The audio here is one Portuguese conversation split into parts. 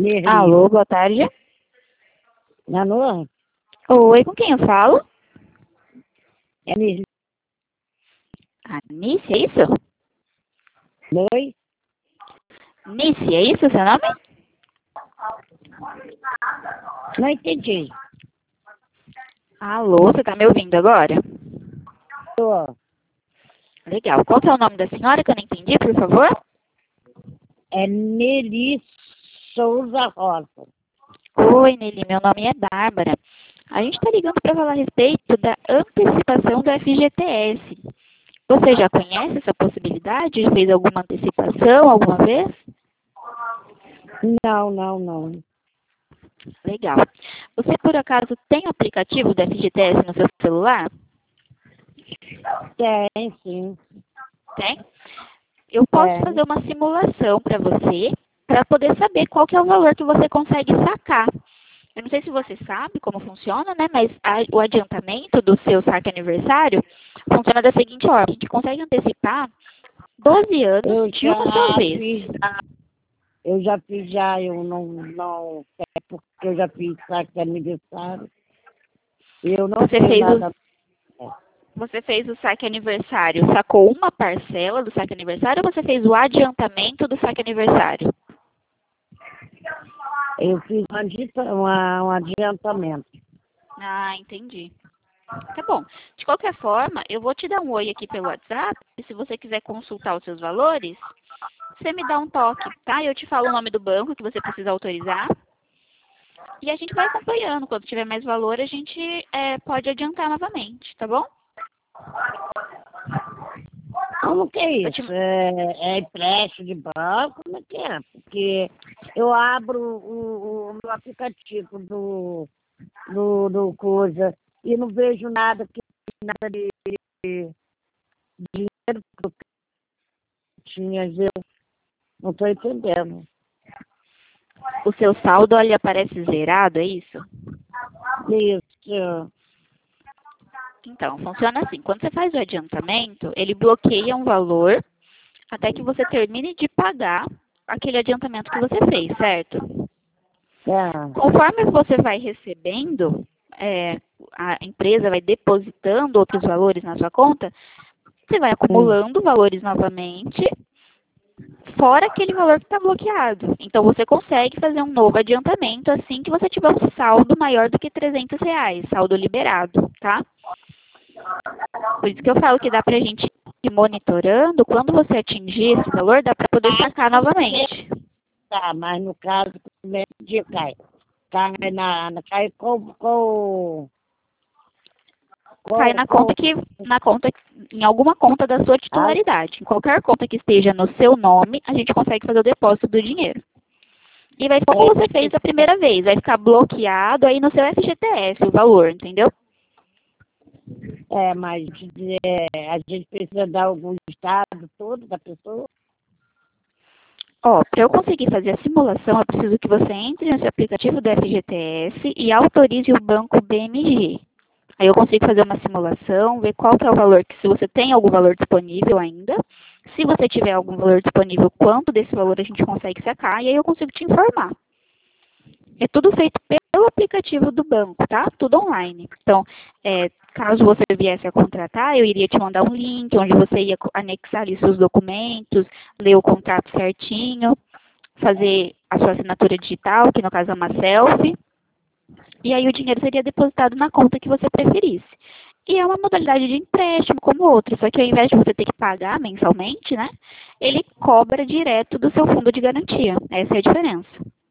Nerli. Alô, boa tarde. Alô? Oi, com quem eu falo? É Nerli. Nice, é isso? Oi? Nice, é isso o seu nome? Não entendi. Alô, você tá me ouvindo agora? Tô. Legal. Qual que é o nome da senhora que eu não entendi, por favor? É Nerli Souza Rosa. Oi, Nelly, meu nome é Bárbara. A gente está ligando para falar a respeito da antecipação do FGTS. Você já conhece essa possibilidade? Já fez alguma antecipação alguma vez? Não. Legal. Você, por acaso, tem aplicativo do FGTS no seu celular? Tem, sim. Tem? Eu posso Tem. fazer uma simulação para você, para poder saber qual que é o valor que você consegue sacar. Eu não sei se você sabe como funciona, né? Mas o adiantamento do seu saque aniversário funciona da seguinte forma: a gente consegue antecipar 12 anos Eu de uma só já vez. fiz, eu não sei porque eu já fiz saque de aniversário. Eu não Você tenho fez nada. você fez o saque aniversário, sacou uma parcela do saque aniversário ou você fez o adiantamento do saque aniversário? Eu fiz um adiantamento. Ah, entendi. Tá bom. De qualquer forma, eu vou te dar um oi aqui pelo WhatsApp. E se você quiser consultar os seus valores, você me dá um toque, tá? Eu te falo o nome do banco que você precisa autorizar. E a gente vai acompanhando. Quando tiver mais valor, a gente pode adiantar novamente, tá bom? Como que é Eu te- isso? É empréstimo de banco? Como é que é? Porque eu abro o meu aplicativo do coisa e não vejo nada de dinheiro que eu tinha. Eu não estou entendendo. O seu saldo, ele aparece zerado, é isso? Isso. Então, funciona assim. Quando você faz o adiantamento, ele bloqueia um valor até que você termine de pagar aquele adiantamento que você fez, certo? É. Conforme você vai recebendo, a empresa vai depositando outros valores na sua conta, você vai acumulando valores novamente, fora aquele valor que está bloqueado. Então, você consegue fazer um novo adiantamento assim que você tiver um saldo maior do que R$ 300, saldo liberado, tá? Por isso que eu falo que dá pra gente ir monitorando, quando você atingir esse valor, dá para poder sacar novamente. Tá, mas no caso, como é que dia cai? Cai Cai na conta em alguma conta da sua ah, titularidade. Em qualquer conta que esteja no seu nome, a gente consegue fazer o depósito do dinheiro. E vai ficar como você fez a primeira vez, vai ficar bloqueado aí no seu FGTS o valor, entendeu? mas a gente precisa dar algum estado todo da pessoa. Ó, para eu conseguir fazer a simulação, eu preciso que você entre nesse aplicativo do FGTS e autorize o banco BMG. Aí eu consigo fazer uma simulação, ver qual que é o valor, que se você tem algum valor disponível ainda. Se você tiver algum valor disponível, quanto desse valor a gente consegue sacar, e aí eu consigo te informar. É tudo feito pelo aplicativo do banco, tá? Tudo online. Então, caso você viesse a contratar, eu iria te mandar um link onde você ia anexar ali seus documentos, ler o contrato certinho, fazer a sua assinatura digital, que no caso é uma selfie, e aí o dinheiro seria depositado na conta que você preferisse. E é uma modalidade de empréstimo como outra, só que ao invés de você ter que pagar mensalmente, né, ele cobra direto do seu fundo de garantia. Essa é a diferença.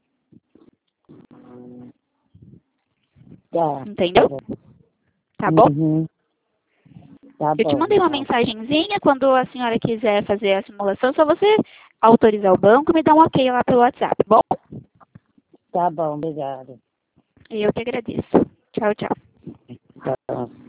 Tá, tá Entendeu? bom. Tá bom? Uhum, tá Eu te bom, mandei uma então. mensagenzinha, quando a senhora quiser fazer a simulação, só você autorizar o banco e me dar um ok lá pelo WhatsApp, bom? Tá bom, obrigada. Eu que agradeço. Tchau, tchau. Tá.